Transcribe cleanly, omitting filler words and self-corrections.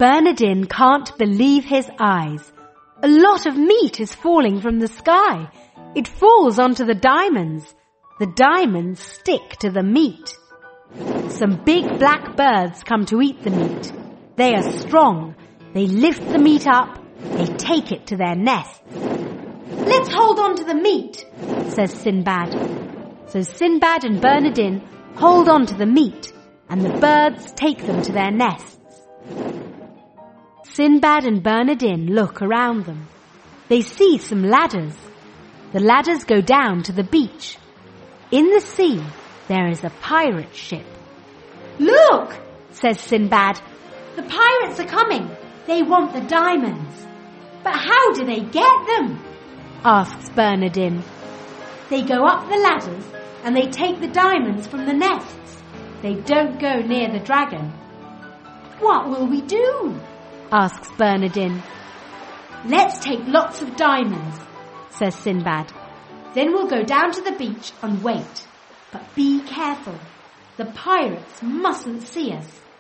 Bernardin can't believe his eyes. A lot of meat is falling from the sky. It falls onto the diamonds. The diamonds stick to the meat. Some big black birds come to eat the meat. They are strong. They lift the meat up. They take it to their nests. "Let's hold on to the meat," says Sinbad. So Sinbad and Bernardin hold on to the meat, and the birds take them to their nests. Sinbad and Bernardin look around them. They see some ladders. The ladders go down to the beach. In the sea, there is a pirate ship. "Look," says Sinbad. "The pirates are coming. They want the diamonds." "But how do they get them?" asks Bernardin. "They go up the ladders and they take the diamonds from the nests. They don't go near the dragon." "What will we do?" asks Bernardin. "Let's take lots of diamonds," says Sinbad. "Then we'll go down to the beach and wait. But be careful. The pirates mustn't see us."